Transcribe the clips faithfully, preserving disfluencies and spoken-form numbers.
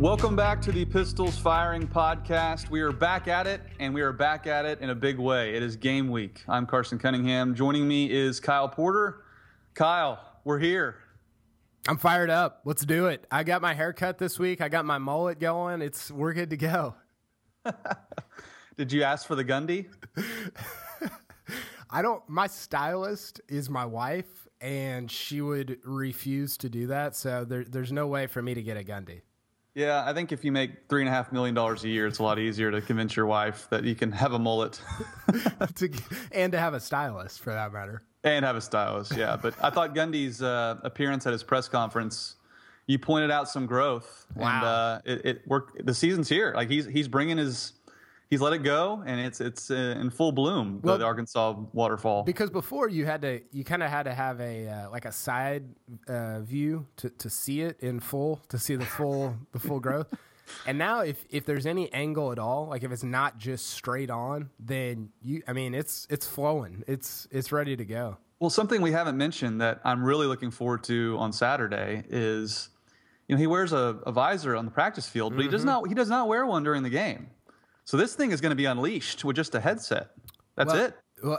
Welcome back to the Pistols Firing Podcast. We are back at it, and we are back at it in a big way. It is game week. I'm Carson Cunningham. Joining me is Kyle Porter. Kyle, we're here. I'm fired up. Let's do it. I got my haircut this week. I got my mullet going. It's we're good to go. Did you ask for the Gundy? I don't. My stylist is my wife, and she would refuse to do that. So there, there's no way for me to get a Gundy. Yeah, I think if you make three and a half million dollars a year, it's a lot easier to convince your wife that you can have a mullet to, and to have a stylist, for that matter, and have a stylist. Yeah, but I thought Gundy's uh, appearance at his press conference, you pointed out some growth. Wow. And uh, it, it worked. The season's here. Like he's he's bringing his. He's let it go, and it's it's uh, in full bloom. Well, the Arkansas waterfall. Because before you had to, you kind of had to have a uh, like a side uh, view to, to see it in full, to see the full the full growth. And now, if if there's any angle at all, like if it's not just straight on, then you, I mean, it's it's flowing. It's it's ready to go. Well, something we haven't mentioned that I'm really looking forward to on Saturday is, you know, he wears a, a visor on the practice field, but mm-hmm. he does not he does not wear one during the game. So this thing is going to be unleashed with just a headset. That's well, it. Well,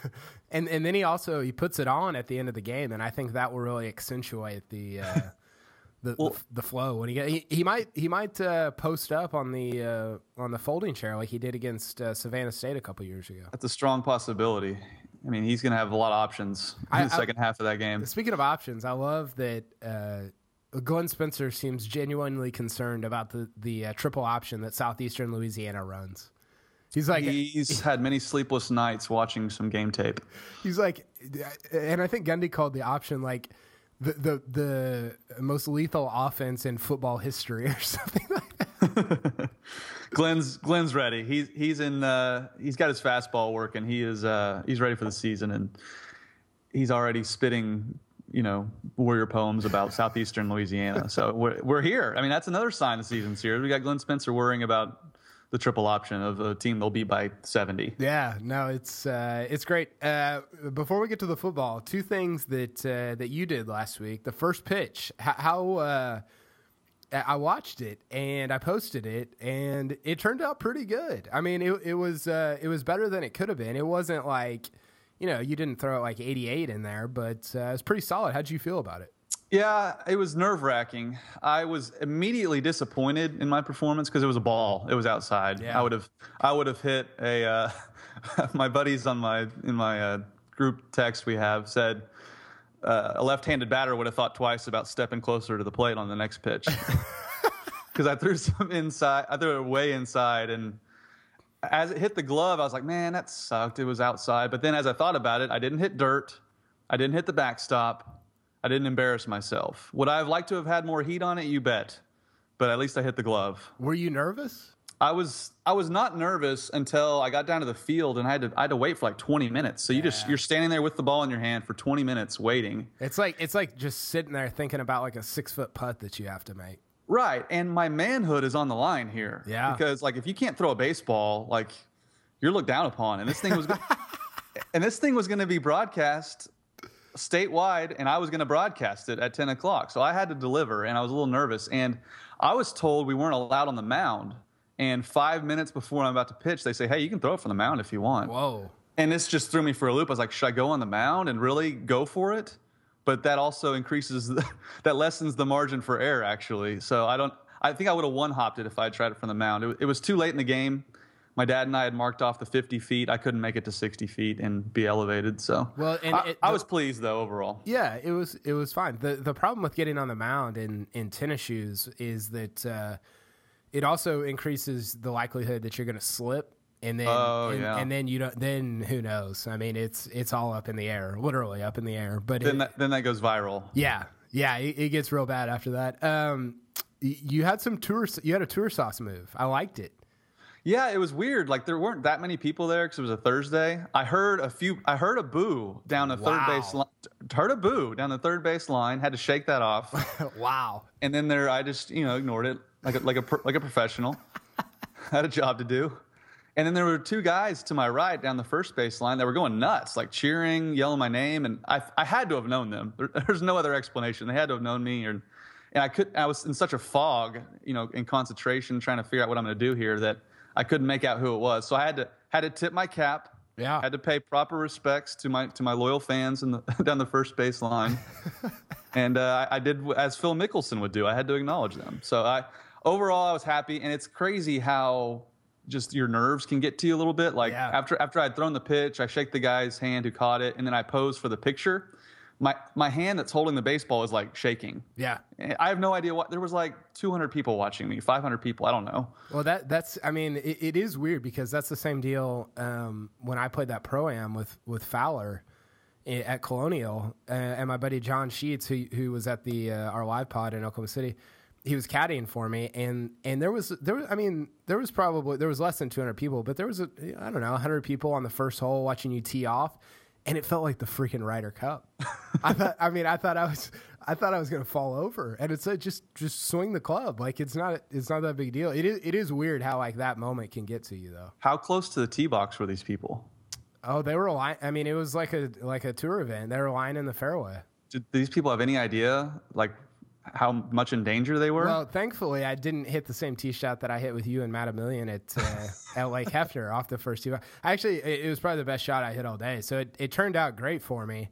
and and then he also he puts it on at the end of the game, and I think that will really accentuate the uh, the, well, the the flow when he get, he, he might he might uh, post up on the uh, on the folding chair like he did against uh, Savannah State a couple years ago. That's a strong possibility. I mean, he's going to have a lot of options in I, the second I, half of that game. Speaking of options, I love that. Uh, Glenn Spencer seems genuinely concerned about the the uh, triple option that Southeastern Louisiana runs. He's like, he's had many sleepless nights watching some game tape. He's like, and I think Gundy called the option like the the, the most lethal offense in football history or something like that. Glenn's Glenn's ready. He's he's in. Uh, he's got his fastball working. He is. Uh, he's ready for the season, and he's already spitting, you know, warrior poems about Southeastern Louisiana. So we're we're here. I mean, that's another sign the season's here. We got Glenn Spencer worrying about the triple option of a team they'll beat by seventy. Yeah, no, it's uh, it's great. Uh, before we get to the football, two things that uh, that you did last week. The first pitch, how uh, I watched it and I posted it, and it turned out pretty good. I mean, it it was uh, it was better than it could have been. It wasn't like, you know, you didn't throw like eighty-eight in there, but uh, it's pretty solid. How'd you feel about it? Yeah, it was nerve-wracking. I was immediately disappointed in my performance because it was a ball. It was outside. Yeah. I would have, I would have hit a. Uh, my buddies on my in my uh, group text we have said uh, a left-handed batter would have thought twice about stepping closer to the plate on the next pitch because I threw some inside. I threw it way inside, and as it hit the glove, I was like, man, that sucked. It was outside. But then as I thought about it, I didn't hit dirt. I didn't hit the backstop. I didn't embarrass myself. Would I have liked to have had more heat on it? You bet. But at least I hit the glove. Were you nervous? I was I was not nervous until I got down to the field, and I had to I had to wait for like twenty minutes. So you yeah. just you're standing there with the ball in your hand for twenty minutes waiting. It's like it's like just sitting there thinking about like a six-foot putt that you have to make. Right. And my manhood is on the line here. Yeah. Because like if you can't throw a baseball, like you're looked down upon. And this thing was go- and this thing was going to be broadcast statewide, and I was going to broadcast it at ten o'clock. So I had to deliver, and I was a little nervous. And I was told we weren't allowed on the mound. And five minutes before I'm about to pitch, they say, hey, you can throw it from the mound if you want. Whoa. And this just threw me for a loop. I was like, should I go on the mound and really go for it? But that also increases, the, that lessens the margin for error, actually. So I don't, I think I would have one-hopped it if I had tried it from the mound. It, it was too late in the game. My dad and I had marked off the fifty feet. I couldn't make it to sixty feet and be elevated. So well, and I, it, I the, was pleased, though, overall. Yeah, it was it was fine. The the problem with getting on the mound in, in tennis shoes is that uh, it also increases the likelihood that you're going to slip. And then, oh, and, yeah. and then you don't. Then who knows? I mean, it's it's all up in the air, literally up in the air. But then it, that, then that goes viral. Yeah, yeah, it, it gets real bad after that. Um, you had some tour. You had a tour sauce move. I liked it. Yeah, it was weird. Like there weren't that many people there because it was a Thursday. I heard a few. I heard a boo down the wow. third base line. Heard a boo down the third base line. Had to shake that off. Wow. And then there, I just you know ignored it like a, like a like a professional. Had a job to do. And then there were two guys to my right down the first base line that were going nuts, like cheering, yelling my name, and I I had to have known them. There, there's no other explanation. They had to have known me, or and I could I was in such a fog, you know, in concentration, trying to figure out what I'm going to do here, that I couldn't make out who it was. So I had to had to tip my cap. Yeah. Had to pay proper respects to my to my loyal fans in the, down the first base line. And uh, I did as Phil Mickelson would do. I had to acknowledge them. So I overall I was happy, and it's crazy how just your nerves can get to you a little bit. Like yeah. after after I'd thrown the pitch, I shake the guy's hand who caught it, and then I pose for the picture. My my hand that's holding the baseball is like shaking. Yeah. I have no idea what. There was like two hundred people watching me, five hundred people. I don't know. Well, that that's. I mean, it, it is weird because that's the same deal. Um, when I played that pro-am with with Fowler at Colonial, uh, and my buddy John Sheets, who who was at the uh, our live pod in Oklahoma City, he was caddying for me, and and there was there was. I mean, there was probably there was less than two hundred people, but there was a I don't know one hundred people on the first hole watching you tee off. And it felt like the freaking Ryder Cup. I thought. I mean, I thought I was. I thought I was going to fall over. And it's like just, just swing the club. Like it's not. It's not that big a deal. It is. It is weird how like that moment can get to you though. How close to the tee box were these people? Oh, they were line. I mean, it was like a like a tour event. They were lying in the fairway. Did these people have any idea like how much in danger they were? Well, thankfully, I didn't hit the same tee shot that I hit with you and Matt Million at uh, at Lake Hefner off the first tee. I actually, it, it was probably the best shot I hit all day, so it, it turned out great for me.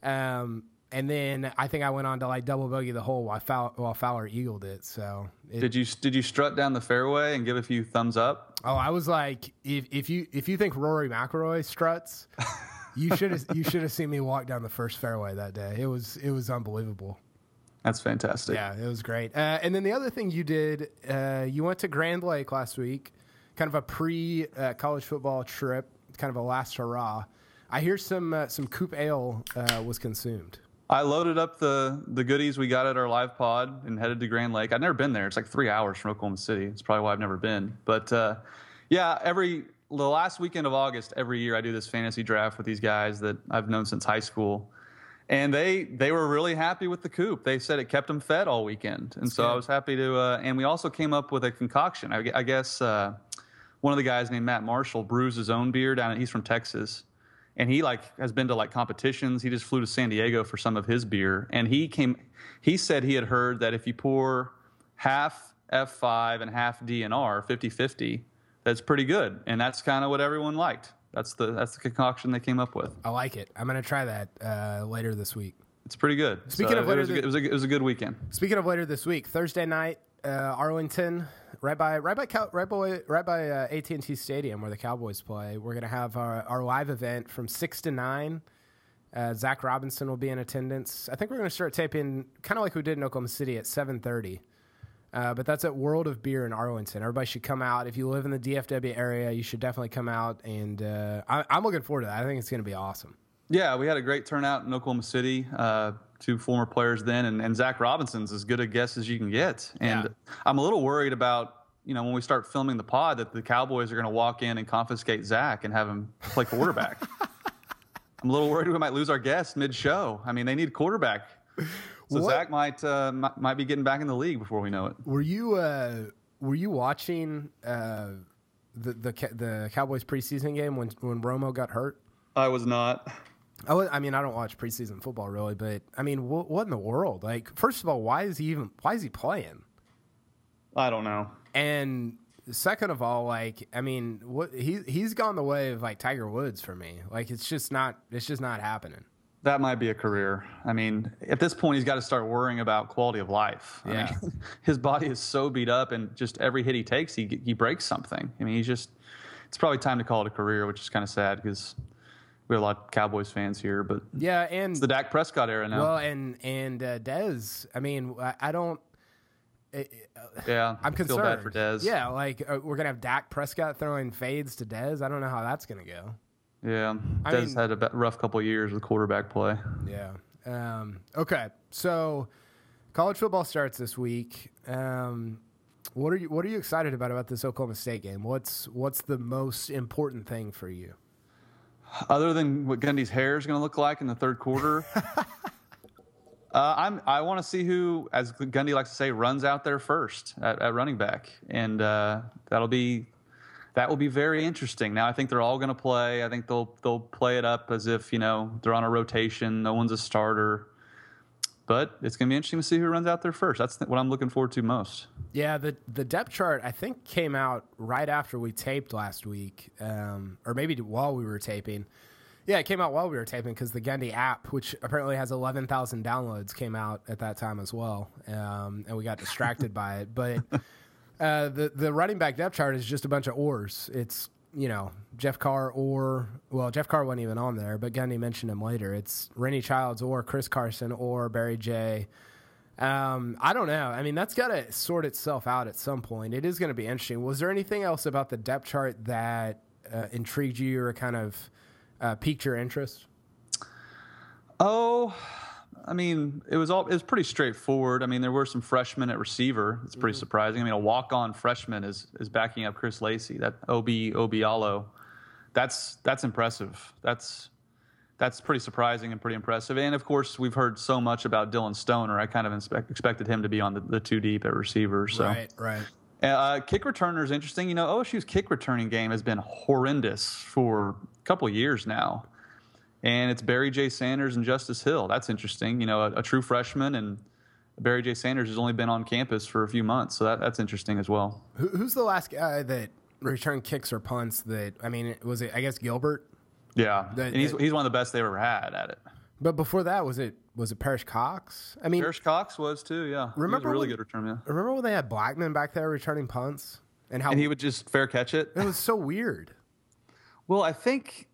Um, and then I think I went on to like double bogey the hole while Fowler, while Fowler eagled it. So it, did you did you strut down the fairway and give a few thumbs up? Oh, I was like, if if you if you think Rory McIlroy struts, you should have you should have seen me walk down the first fairway that day. It was it was unbelievable. That's fantastic. Yeah, it was great. Uh, and then the other thing you did, uh, you went to Grand Lake last week, kind of a pre-college uh, football trip, kind of a last hurrah. I hear some uh, some Coop Ale uh, was consumed. I loaded up the the goodies we got at our live pod and headed to Grand Lake. I'd never been there. It's like three hours from Oklahoma City. It's probably why I've never been. But uh, yeah, every the last weekend of August, every year I do this fantasy draft with these guys that I've known since high school. And they they were really happy with the Coop. They said it kept them fed all weekend. And That's so good. I was happy to uh, – and we also came up with a concoction. I, I guess uh, one of the guys named Matt Marshall brews his own beer down – he's from Texas. And he, like, has been to, like, competitions. He just flew to San Diego for some of his beer. And he came – he said he had heard that if you pour half F five and half D N R, fifty-fifty, that's pretty good. And that's kind of what everyone liked. That's the that's the concoction they came up with. I like it. I'm going to try that uh, later this week. It's pretty good. Speaking so of later, it was, a, it, was a, it was a good weekend. Speaking of later this week, Thursday night, uh, Arlington, right by right by right by right by uh, A T and T Stadium where the Cowboys play. We're going to have our, our live event from six to nine. Uh, Zach Robinson will be in attendance. I think we're going to start taping kind of like we did in Oklahoma City at seven thirty. Uh, but that's at World of Beer in Arlington. Everybody should come out. If you live in the D F W area, you should definitely come out. And uh, I, I'm looking forward to that. I think it's going to be awesome. Yeah, we had a great turnout in Oklahoma City. Uh, two former players then, and, and Zach Robinson's as good a guest as you can get. And yeah. I'm a little worried about, you know, when we start filming the pod, that the Cowboys are going to walk in and confiscate Zach and have him play quarterback. I'm a little worried we might lose our guest mid-show. I mean, they need a quarterback. So what? Zach might uh, might, might be getting back in the league before we know it. Were you uh, were you watching uh, the the the Cowboys preseason game when when Romo got hurt? I was not. I, was, I mean, I don't watch preseason football really, but I mean, what, what in the world? Like, first of all, why is he even why is he playing? I don't know. And second of all, like, I mean, what he he's gone the way of like Tiger Woods for me. Like, it's just not it's just not happening. That might be a career. I mean, at this point, he's got to start worrying about quality of life. Yeah. I mean, his body is so beat up, and just every hit he takes, he he breaks something. I mean, he's just – it's probably time to call it a career, which is kind of sad because we have a lot of Cowboys fans here. But yeah, and it's the Dak Prescott era now. Well, and and uh, Dez, I mean, I, I don't uh, – Yeah, I'm concerned. feel bad for Dez. Yeah, like uh, we're going to have Dak Prescott throwing fades to Dez. I don't know how that's going to go. Yeah, I Dez mean, had a rough couple of years with quarterback play. Yeah. Um, okay, so college football starts this week. Um, what are you What are you excited about about this Oklahoma State game? What's What's the most important thing for you? Other than what Gundy's hair is going to look like in the third quarter, uh, I'm I want to see who, as Gundy likes to say, runs out there first at, at running back, and uh, that'll be. That will be very interesting. Now, I think they're all going to play. I think they'll they'll play it up as if, you know, they're on a rotation. No one's a starter. but it's going to be interesting to see who runs out there first. That's what I'm looking forward to most. Yeah, the the depth chart, I think, came out right after we taped last week, um, or maybe while we were taping. Yeah, it came out while we were taping because the Gundy app, which apparently has eleven thousand downloads, came out at that time as well, um, and we got distracted by it. But uh, the the running back depth chart is just a bunch of ors. It's, you know, Jeff Carr or, well, Jeff Carr wasn't even on there, but Gundy mentioned him later. It's Rennie Childs or Chris Carson or Barry J. Um, I don't know. I mean, that's got to sort itself out at some point. It is going to be interesting. Was there anything else about the depth chart that uh, intrigued you or kind of uh, piqued your interest? Oh, I mean, it was all it was pretty straightforward. I mean, there were some freshmen at receiver. It's pretty mm-hmm. surprising. I mean, a walk-on freshman is is backing up Chris Lacey. That Obi Obialo, that's that's impressive. That's that's pretty surprising and pretty impressive. And of course, we've heard so much about Dylan Stoner. I kind of expect, expected him to be on the, the two deep at receiver. So. Right, right. Uh, kick returner is interesting. You know, O S U's kick returning game has been horrendous for a couple of years now. And it's Barry J. Sanders and Justice Hill. That's interesting. You know, a, a true freshman, and Barry J. Sanders has only been on campus for a few months. So that, that's interesting as well. Who, who's the last guy that returned kicks or punts that, I mean, was it, I guess, Gilbert? Yeah. The, and he's, the, he's one of the best they've ever had at it. But before that, was it was it Parrish Cox? I mean, Parrish Cox was too, yeah. Remember he was a really when, good return, yeah. Remember when they had Blackman back there returning punts? And how and he would just fair catch it? It was so weird. Well, I think...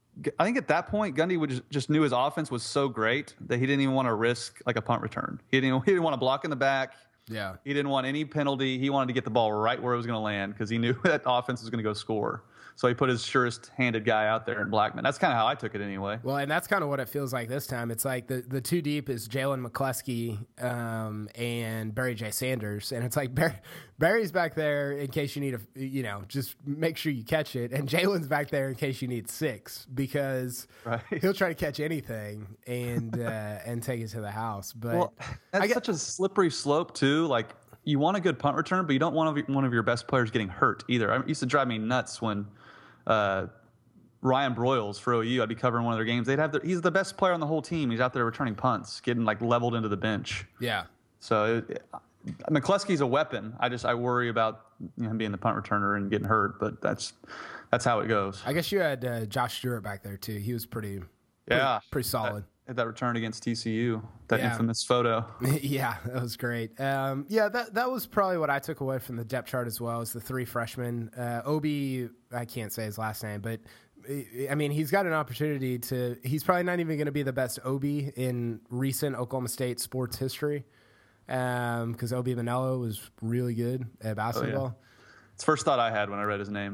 I think at that point, Gundy would just, just knew his offense was so great that he didn't even want to risk like a punt return. He didn't, he didn't want to block in the back. Yeah. He didn't want any penalty. He wanted to get the ball right where it was going to land because he knew that offense was going to go score. So he put his surest-handed guy out there in Blackman. That's kind of how I took it anyway. Well, and that's kind of what it feels like this time. It's like the, the two deep is Jalen McCleskey um, and Barry J. Sanders. And it's like Barry, Barry's back there in case you need a, you know, just make sure you catch it. And Jalen's back there in case you need six because right. he'll try to catch anything and uh, and take it to the house. But well, that's I get, such a slippery slope, too. Like, you want a good punt return, but you don't want one of your best players getting hurt either. It used to drive me nuts when uh, Ryan Broyles for O U, I'd be covering one of their games. They'd have their, he's the best player on the whole team. He's out there returning punts, getting like leveled into the bench. Yeah. So it, McCleskey's a weapon. I just I worry about you know, him being the punt returner and getting hurt, but that's that's how it goes. I guess you had uh, Josh Stewart back there too. He was pretty, pretty yeah, pretty solid. That, that return against T C U, that yeah. infamous photo. Yeah, that was great. Um, yeah, that that was probably what I took away from the depth chart as well as the three freshmen. Uh, Obi, I can't say his last name, but I mean, he's got an opportunity to. He's probably not even going to be the best Obi in recent Oklahoma State sports history, because um, Obi Manello was really good at basketball. Oh, yeah. It's the first thought I had when I read his name.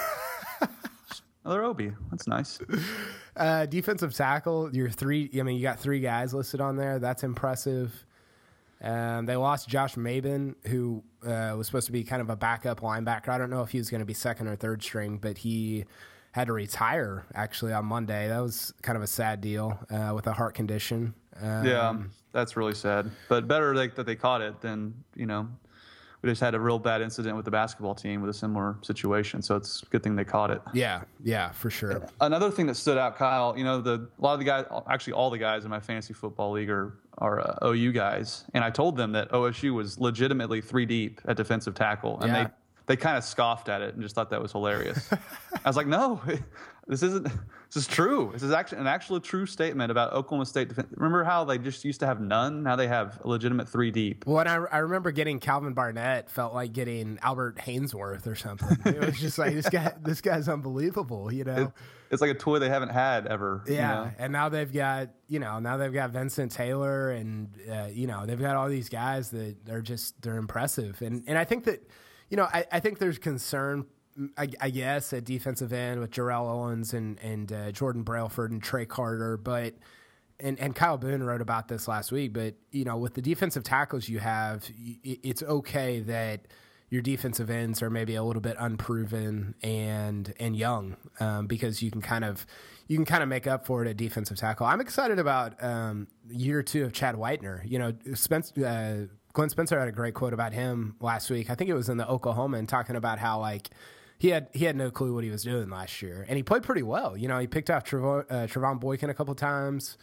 Another Obi. That's nice. Uh, defensive tackle, you're three. I mean, you got three guys listed on there. That's impressive. Um, they lost Josh Maben, who uh, was supposed to be kind of a backup linebacker. I don't know if he was going to be second or third string, but he had to retire actually on Monday. That was kind of a sad deal uh, with a heart condition. Um, yeah, that's really sad. But better like, that they caught it than, you know, we just had a real bad incident with the basketball team with a similar situation. So it's a good thing they caught it. Yeah, yeah, for sure. Another thing that stood out, Kyle, you know, the a lot of the guys, actually all the guys in my fantasy football league are, are uh, O U guys. And I told them that O S U was legitimately three deep at defensive tackle. And yeah. they, they kind of scoffed at it and just thought that was hilarious. I was like, no, this isn't, this is true. This is actually an actual true statement about Oklahoma State defense. Remember how they just used to have none? Now they have a legitimate three deep. Well, and I, I remember getting Calvin Barnett felt like getting Albert Hainsworth or something. It was just like, this guy, this guy's unbelievable, you know? It, it's like a toy they haven't had ever. Yeah. You know? And now they've got, you know, now they've got Vincent Taylor and, uh, you know, they've got all these guys that are just, they're impressive. And, and I think that, you know, I, I think there's concern, I, I guess, at defensive end with Jarrell Owens and and uh, Jordan Brailford and Trey Carter, but and and Kyle Boone wrote about this last week. But you know, with the defensive tackles you have, it's okay that your defensive ends are maybe a little bit unproven and and young um, because you can kind of you can kind of make up for it at defensive tackle. I'm excited about um, year two of Chad Whitener. You know, Spence. Uh, Glenn Spencer had a great quote about him last week. I think it was in the Oklahoman, talking about how like he had he had no clue what he was doing last year, and he played pretty well. You know, he picked off Trevon, uh, Trevon Boykin a couple times.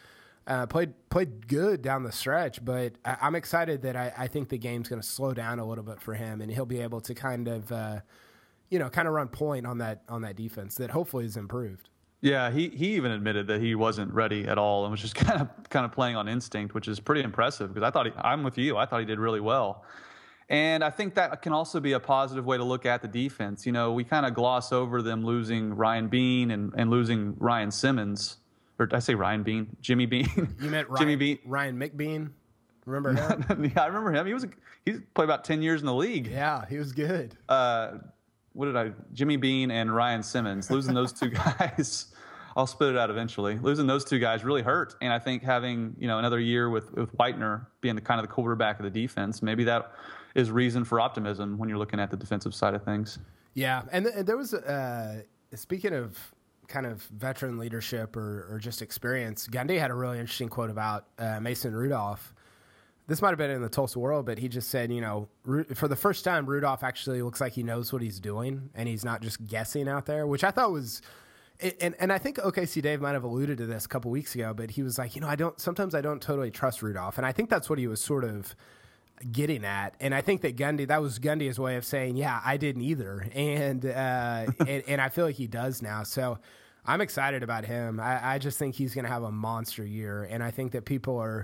Uh, played played good down the stretch, but I, I'm excited that I, I think the game's going to slow down a little bit for him, and he'll be able to kind of, uh, you know, kind of run point on that on that defense that hopefully is improved. Yeah, he he even admitted that he wasn't ready at all and was just kind of kind of playing on instinct, which is pretty impressive because I thought he, I'm with you. I thought he did really well. And I think that can also be a positive way to look at the defense. You know, we kind of gloss over them losing Ryan Bean and, and losing Ryan Simmons. Or did I say Ryan Bean? Jimmy Bean. You meant Ryan, Jimmy Bean. Ryan McBean? Remember him? Yeah, I remember him. He was he's played about ten years in the league. Yeah, he was good. Uh, what did I? Jimmy Bean and Ryan Simmons. Losing those two guys, I'll spit it out eventually. Losing those two guys really hurt. And I think having you know another year with with Whitener being the kind of the quarterback of the defense, maybe that is reason for optimism when you're looking at the defensive side of things. Yeah, and, th- and there was uh, speaking of kind of veteran leadership or, or just experience, Gundy had a really interesting quote about uh, Mason Rudolph. This might have been in the Tulsa World, but he just said, you know, for the first time, Rudolph actually looks like he knows what he's doing, and he's not just guessing out there, which I thought was – and and I think O K C Dave might have alluded to this a couple weeks ago, but he was like, you know, I don't – sometimes I don't totally trust Rudolph. And I think that's what he was sort of getting at. And I think that Gundy – that was Gundy's way of saying, yeah, I didn't either. And, uh, and, and I feel like he does now. So – I'm excited about him. I, I just think he's going to have a monster year, and I think that people are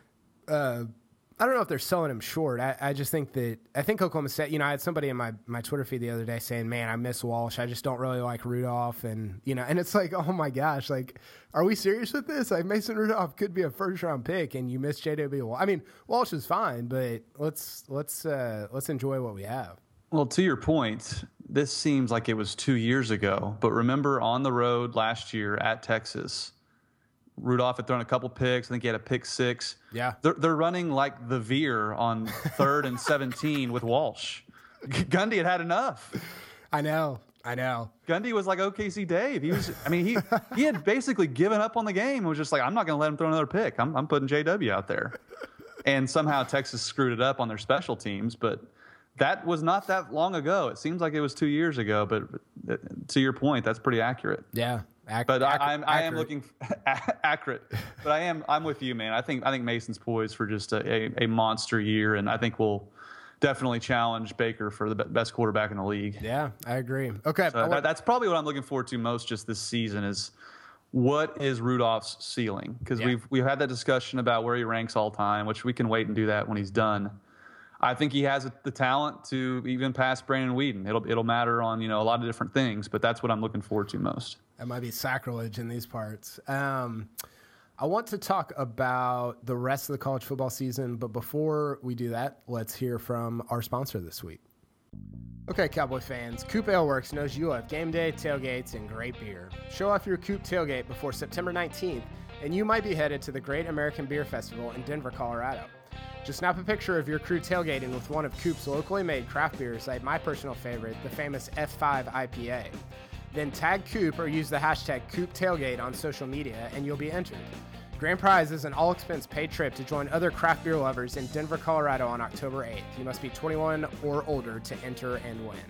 uh, – I don't know if they're selling him short. I, I just think that – I think Oklahoma State – you know, I had somebody in my, my Twitter feed the other day saying, man, I miss Walsh. I just don't really like Rudolph. And, you know, and it's like, oh, my gosh, like, are we serious with this? Like, Mason Rudolph could be a first-round pick, and you miss J W. Walsh. I mean, Walsh is fine, but let's let's uh, let's enjoy what we have. Well, to your point, this seems like it was two years ago, but remember on the road last year at Texas, Rudolph had thrown a couple picks. I think he had a pick six. Yeah. They're, they're running like the veer on third and seventeen with Walsh. Gundy had had enough. I know. I know. Gundy was like O K C Dave. He was, I mean, he he had basically given up on the game and was just like, I'm not going to let him throw another pick. I'm, I'm putting J W out there. And somehow Texas screwed it up on their special teams, but that was not that long ago. It seems like it was two years ago, but to your point, that's pretty accurate. Yeah, ac- but ac- I, I'm I am accurate. looking accurate. But I am I'm with you, man. I think I think Mason's poised for just a, a, a monster year, and I think we'll definitely challenge Baker for the best quarterback in the league. Yeah, I agree. Okay, so that, that's probably what I'm looking forward to most just this season is what is Rudolph's ceiling? Because yeah. we've we've had that discussion about where he ranks all time, which we can wait and do that when he's done. I think he has the talent to even pass Brandon Weeden. It'll it'll matter on you know a lot of different things, but that's what I'm looking forward to most. That might be sacrilege in these parts. Um, I want to talk about the rest of the college football season, but before we do that, let's hear from our sponsor this week. Okay, Cowboy fans, Coop Ale Works knows you love game day, tailgates, and great beer. Show off your Coop tailgate before September nineteenth, and you might be headed to the Great American Beer Festival in Denver, Colorado. Just snap a picture of your crew tailgating with one of Coop's locally made craft beers like my personal favorite, the famous F five I P A. Then tag Coop or use the hashtag CoopTailgate on social media and you'll be entered. Grand prize is an all-expense paid trip to join other craft beer lovers in Denver, Colorado on October eighth. You must be twenty-one or older to enter and win.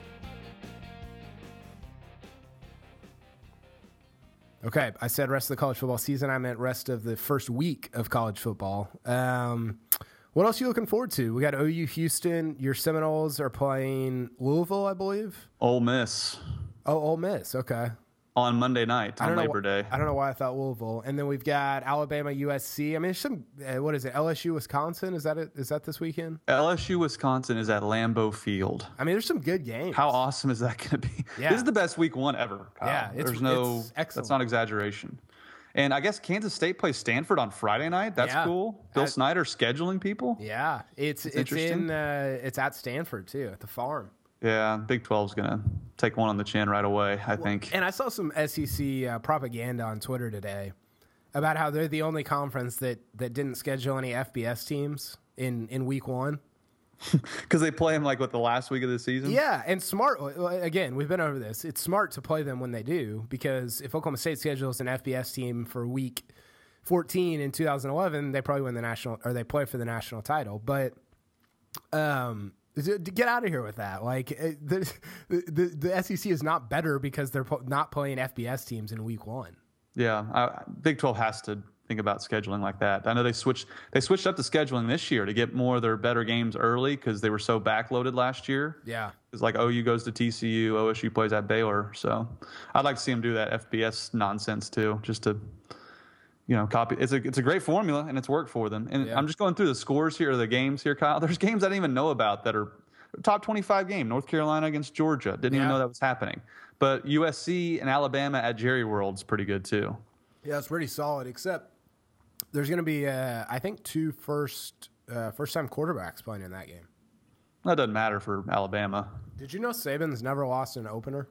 Okay, I said rest of the college football season. I meant rest of the first week of college football. Um... What else are you looking forward to? We got O U Houston. Your Seminoles are playing Louisville, I believe. Ole Miss. Oh, Ole Miss. Okay. On Monday night, on Labor wh- Day. I don't know why I thought Louisville. And then we've got Alabama, U S C. I mean, there's some. Uh, what is it? L S U, Wisconsin. Is that it? Is that this weekend? L S U, Wisconsin is at Lambeau Field. I mean, there's some good games. How awesome is that going to be? Yeah. This is the best week one ever. Kyle. Yeah, it's, there's no. It's excellent. That's not exaggeration. And I guess Kansas State plays Stanford on Friday night. That's yeah. cool. Bill I, Snyder scheduling people. Yeah, it's That's it's in uh, it's at Stanford too, at the Farm. Yeah, Big twelve's gonna take one on the chin right away, I well, think. And I saw some S E C uh, propaganda on Twitter today about how they're the only conference that that didn't schedule any F B S teams in in week one. Because they play them like what the last week of the season. Yeah, and smart. Again, we've been over this. It's smart to play them when they do, because if Oklahoma State schedules an F B S team for week fourteen in two thousand eleven, they probably win the national, or they play for the national title. But um, to get out of here with that. Like the the, the S E C is not better because they're not playing F B S teams in week one. Yeah, I, Big twelve has to think about scheduling like that. I know they switched they switched up the scheduling this year to get more of their better games early because they were so backloaded last year. Yeah. It's like O U goes to T C U, O S U plays at Baylor. So I'd like to see them do that F B S nonsense too, just to, you know, copy. It's a it's a great formula and it's worked for them. And yeah. I'm just going through the scores here, the games here, Kyle. There's games I didn't even know about that are top twenty-five game. North Carolina against Georgia. Didn't yeah. even know that was happening. But U S C and Alabama at Jerry World's pretty good too. Yeah, it's pretty solid, except there's going to be, uh, I think, two first, uh, first-time quarterbacks playing in that game. That doesn't matter for Alabama. Did you know Saban's never lost an opener?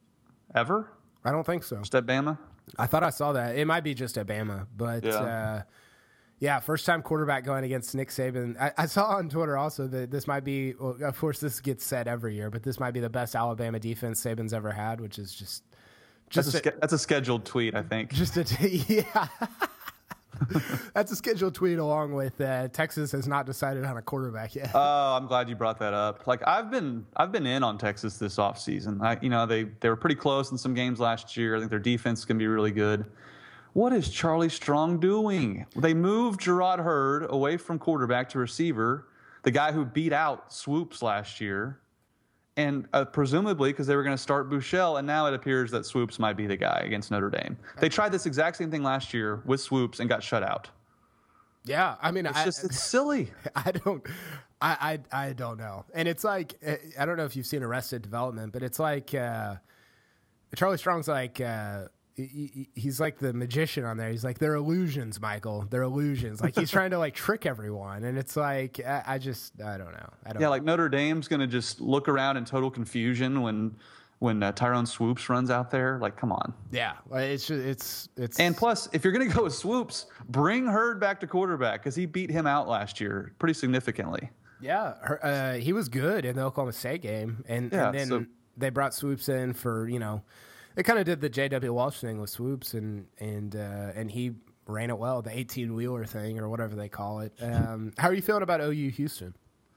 Ever? I don't think so. Just at Bama? I thought I saw that. It might be just at Bama. But, yeah, uh, yeah first-time quarterback going against Nick Saban. I, I saw on Twitter also that this might be, well, of course, this gets said every year, but this might be the best Alabama defense Saban's ever had, which is just – Just that's, a, a, that's a scheduled tweet, I think. Just a t- yeah. That's a scheduled tweet along with uh, Texas has not decided on a quarterback yet. Oh, I'm glad you brought that up. Like I've been I've been in on Texas this offseason. I you know, they they were pretty close in some games last year. I think their defense is going to be really good. What is Charlie Strong doing? They moved Gerard Hurd away from quarterback to receiver, the guy who beat out Swoops last year. And uh, presumably because they were going to start Buechele, and now it appears that Swoops might be the guy against Notre Dame. They tried this exact same thing last year with Swoops and got shut out. Yeah, I mean, it's I, just it's silly. I don't, I, I I don't know, and it's like I don't know if you've seen Arrested Development, but it's like uh, Charlie Strong's like. Uh, He, he's like the magician on there. He's like, they're illusions, Michael. They're illusions. Like he's trying to like trick everyone, and it's like I, I just I don't know. I don't. Yeah, know. like Notre Dame's gonna just look around in total confusion when when uh, Tyrone Swoops runs out there. Like, come on. Yeah, it's just, it's it's. And plus, if you're gonna go with Swoops, bring Hurd back to quarterback because he beat him out last year pretty significantly. Yeah, uh, he was good in the Oklahoma State game, and, yeah, and then so, they brought Swoops in for you know. They kind of did the J W. Walsh thing with Swoops, and and uh, and he ran it well, the eighteen-wheeler thing or whatever they call it. Um, how are you feeling about O U Houston?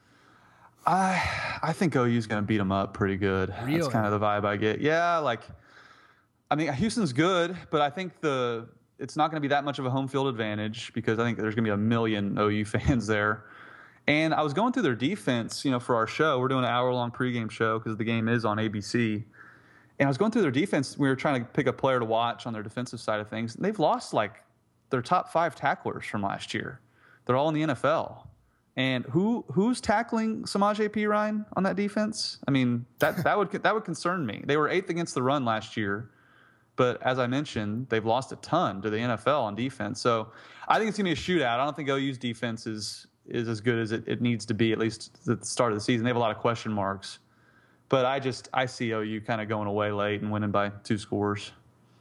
I I think O U's going to beat them up pretty good. Really? That's kind of the vibe I get. Yeah, like, I mean, Houston's good, but I think the it's not going to be that much of a home field advantage because I think there's going to be a million O U fans there. And I was going through their defense, you know, for our show. We're doing an hour-long pregame show because the game is on A B C. And I was going through their defense. We were trying to pick a player to watch on their defensive side of things. They've lost like their top five tacklers from last year. They're all in the N F L. And who who's tackling Samaje Perine on that defense? I mean, that that would that would concern me. They were eighth against the run last year, but as I mentioned, they've lost a ton to the N F L on defense. So I think it's gonna be a shootout. I don't think O U's defense is is as good as it, it needs to be, at least at the start of the season. They have a lot of question marks. But I just I see O U kind of going away late and winning by two scores.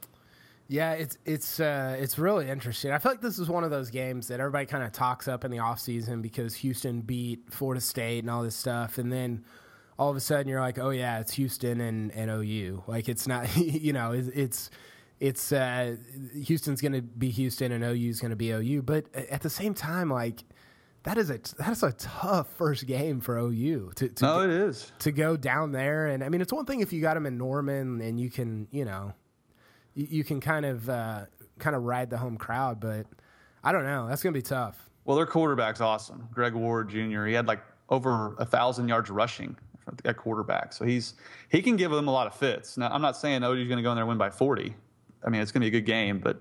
Yeah, it's it's uh, it's really interesting. I feel like this is one of those games that everybody kind of talks up in the offseason because Houston beat Florida State and all this stuff, and then all of a sudden you're like, oh yeah, it's Houston and, and O U. Like it's not, you know, it's it's, it's uh, Houston's going to be Houston and O U's going to be O U. But at the same time, like. That is a that's a tough first game for O U to, to no, get, it is to go down there, and I mean it's one thing if you got them in Norman and you can you know you, you can kind of uh, kind of ride the home crowd, but I don't know, that's gonna be tough. Well, their quarterback's awesome, Greg Ward Junior He had like over a thousand yards rushing at quarterback, so he's he can give them a lot of fits. Now I'm not saying O U's going to go in there and win by forty. I mean it's going to be a good game, but.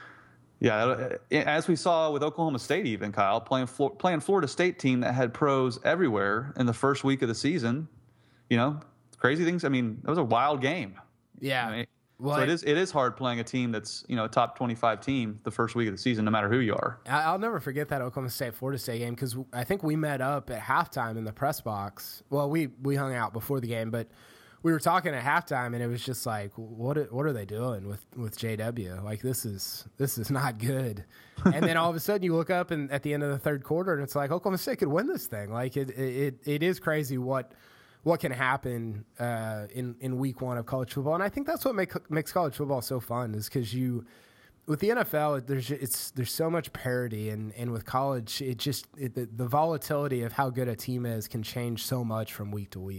Yeah, as we saw with Oklahoma State even, Kyle, playing playing Florida State team that had pros everywhere in the first week of the season, you know, crazy things. I mean, it was a wild game. Yeah. I mean, well, so it is it is hard playing a team that's, you know, a top twenty-five team the first week of the season, no matter who you are. I'll never forget that Oklahoma State Florida State game because I think we met up at halftime in the press box. Well, we, we hung out before the game, but we were talking at halftime, and it was just like, what? What are they doing with, with J W? Like this is this is not good. And then all of a sudden, you look up and at the end of the third quarter, and it's like Oklahoma State could win this thing. Like it it it is crazy what what can happen uh, in in week one of college football. And I think that's what make, makes college football so fun is because you. With the N F L, there's it's there's so much parity, and, and with college, it just it, the, the volatility of how good a team is can change so much from week to week.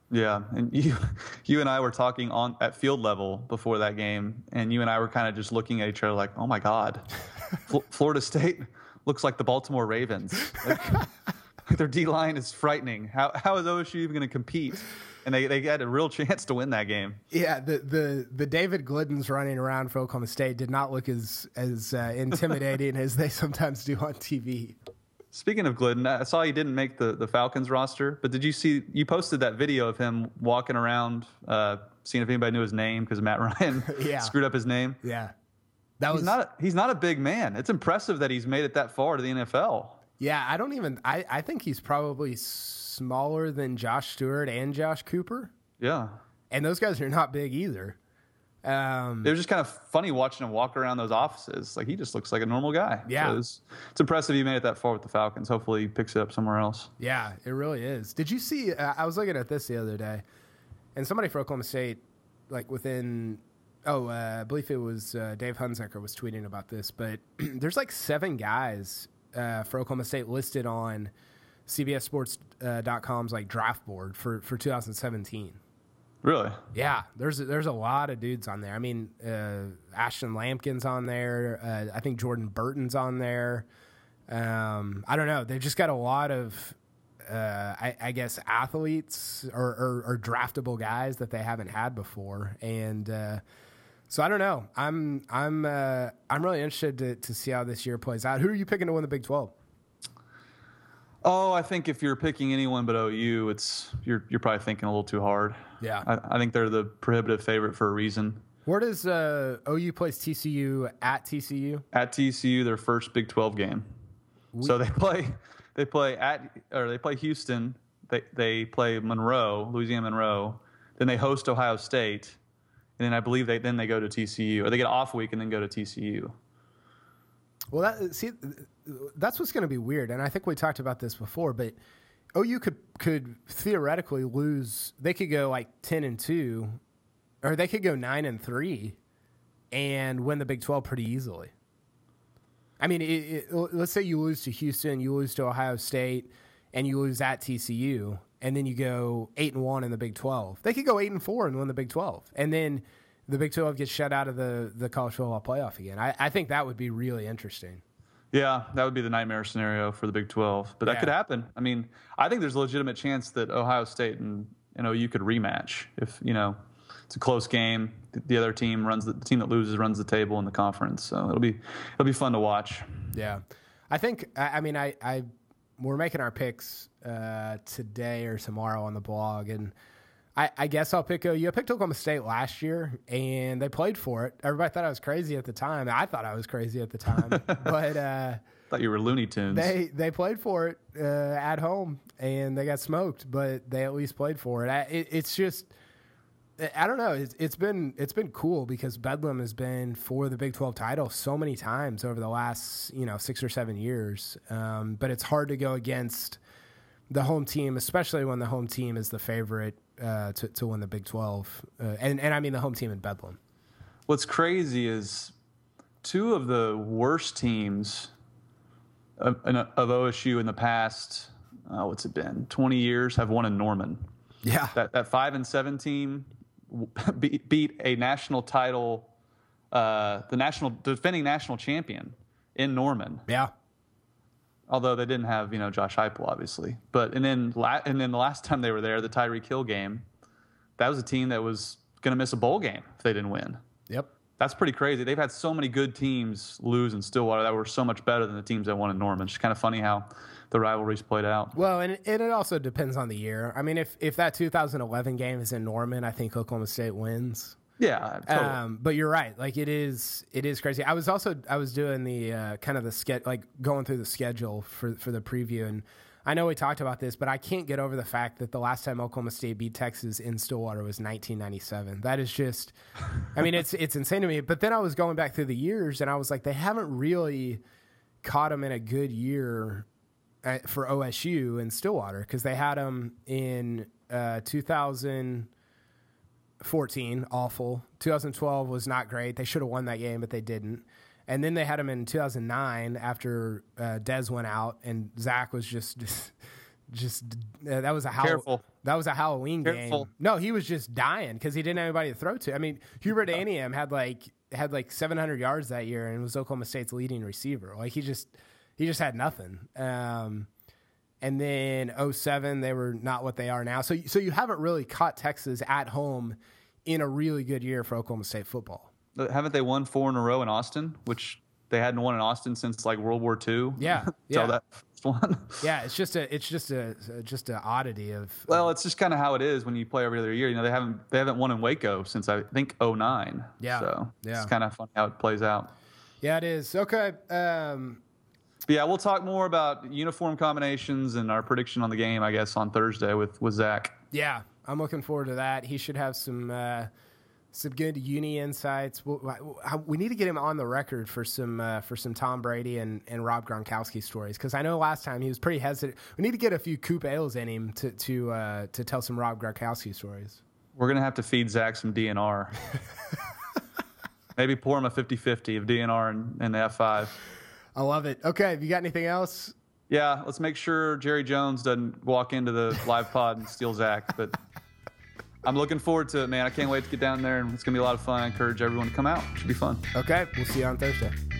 Yeah, and you, you and I were talking on at field level before that game, and you and I were kind of just looking at each other like, "Oh my God, F- Florida State looks like the Baltimore Ravens. Like, their D line is frightening. How how is O S U even going to compete?" And they, they had a real chance to win that game. Yeah, the the, the David Gliddens running around for Oklahoma State did not look as as uh, intimidating as they sometimes do on T V. Speaking of Glidden, I saw he didn't make the, the Falcons roster, but did you see, you posted that video of him walking around, uh, seeing if anybody knew his name because Matt Ryan yeah. screwed up his name? Yeah. That was he's not, a, he's not a big man. It's impressive that he's made it that far to the N F L. Yeah, I don't even, I, I think he's probably smaller than Josh Stewart and Josh Cooper. Yeah. And those guys are not big either. Um, it was just kind of funny watching him walk around those offices. Like, he just looks like a normal guy. Yeah. So it's, it's impressive he made it that far with the Falcons. Hopefully he picks it up somewhere else. Yeah, it really is. Did you see, uh, I was looking at this the other day, and somebody for Oklahoma State, like within, oh, uh, I believe it was uh, Dave Hunziker was tweeting about this, but there's like seven guys uh, for Oklahoma State listed on C B S Sports dot com's like draft board for, for two thousand seventeen. Really? Yeah, there's there's a lot of dudes on there. I mean, uh, Ashton Lampkin's on there. Uh, I think Jordan Burton's on there. Um, I don't know. They've just got a lot of, uh, I, I guess, athletes or, or, or draftable guys that they haven't had before, and uh, so I don't know. I'm I'm uh, I'm really interested to to see how this year plays out. Who are you picking to win the Big twelve? Oh, I think if you're picking anyone but O U, it's you're you're probably thinking a little too hard. Yeah, I, I think they're the prohibitive favorite for a reason. Where does uh, O U plays T C U at T C U? At T C U, their first Big twelve game. We, so they play they play at or they play Houston. They they play Monroe, Louisiana Monroe. Then they host Ohio State, and then I believe they then they go to T C U, or they get an off week and then go to T C U. Well, that, see, that's what's going to be weird, and I think we talked about this before. But O U could could theoretically lose. They could go like ten and two, or they could go nine and three, and win the Big twelve pretty easily. I mean, it, it, let's say you lose to Houston, you lose to Ohio State, and you lose at T C U, and then you go eight and one in the Big twelve. They could go eight and four and win the Big twelve, and then the Big twelve gets shut out of the, the college football playoff again. I, I think that would be really interesting. Yeah, that would be the nightmare scenario for the Big twelve. But that yeah. could happen. I mean, I think there's a legitimate chance that Ohio State and, and O U could rematch if, you know, it's a close game. The other team runs the, the team that loses runs the table in the conference. So it'll be it'll be fun to watch. Yeah, I think. I, I mean, I, I we're making our picks uh, today or tomorrow on the blog, and I, I guess I'll pick O U. I picked Oklahoma State last year, and they played for it. Everybody thought I was crazy at the time. I thought I was crazy at the time, but uh, thought you were Looney Tunes. They they played for it uh, at home, and they got smoked, but they at least played for it. I, it it's just. I don't know. It's, it's been it's been cool because Bedlam has been for the Big twelve title so many times over the last you know six or seven years. Um, but it's hard to go against the home team, especially when the home team is the favorite uh, to to win the Big twelve, uh, and and I mean the home team in Bedlam. What's crazy is two of the worst teams of, of O S U in the past. Uh, what's it been? twenty years have won in Norman. Yeah, that that five and seven team. beat a national title, uh, the national defending national champion in Norman. Yeah. Although they didn't have, you know, Josh Heupel, obviously. But and then la- and then the last time they were there, the Tyreek Hill game, that was a team that was going to miss a bowl game if they didn't win. Yep. That's pretty crazy. They've had so many good teams lose in Stillwater that were so much better than the teams that won in Norman. It's just kind of funny how the rivalries played out. Well, and it, and it also depends on the year. I mean, if, if that two thousand eleven game is in Norman, I think Oklahoma State wins. Yeah, totally. Um, but you're right. Like it is, it is crazy. I was also, I was doing the uh, kind of the ske- like going through the schedule for for the preview, and I know we talked about this, but I can't get over the fact that the last time Oklahoma State beat Texas in Stillwater was nineteen ninety-seven. That is just, I mean, it's it's insane to me. But then I was going back through the years, and I was like, they haven't really caught them in a good year for O S U in Stillwater, because they had them in uh, two thousand fourteen, awful. two thousand twelve was not great. They should have won that game, but they didn't. And then they had them in two thousand nine after uh, Dez went out, and Zach was just, just, just uh, that was a how Careful. That was a Halloween Careful. game. No, he was just dying because he didn't have anybody to throw to. I mean, Hubert Aniam had like had like seven hundred yards that year and was Oklahoma State's leading receiver. Like he just he just had nothing. Um, and then oh seven, they were not what they are now. So so you haven't really caught Texas at home in a really good year for Oklahoma State football. Haven't they won four in a row in Austin, which they hadn't won in Austin since like World War Two? Yeah, yeah. that first one. yeah, it's just a it's just a just an oddity of. Well, it's just kind of how it is when you play every other year. You know, they haven't they haven't won in Waco since I think oh nine. Yeah, so yeah. it's kind of funny how it plays out. Yeah, it is. Okay. Um, yeah, we'll talk more about uniform combinations and our prediction on the game, I guess, on Thursday with with Zach. Yeah, I'm looking forward to that. He should have some. Uh, Some good uni insights. We need to get him on the record for some uh, for some Tom Brady and, and Rob Gronkowski stories because I know last time he was pretty hesitant. We need to get a few Coop Ales in him to to uh, to tell some Rob Gronkowski stories. We're gonna have to feed Zach some D N R. Maybe pour him a fifty-fifty of D N R and, and the F five. I love it. Okay, have you got anything else? Yeah, let's make sure Jerry Jones doesn't walk into the live pod and steal Zach, but. I'm looking forward to it, man. I can't wait to get down there, and it's going to be a lot of fun. I encourage everyone to come out. It should be fun. Okay, we'll see you on Thursday.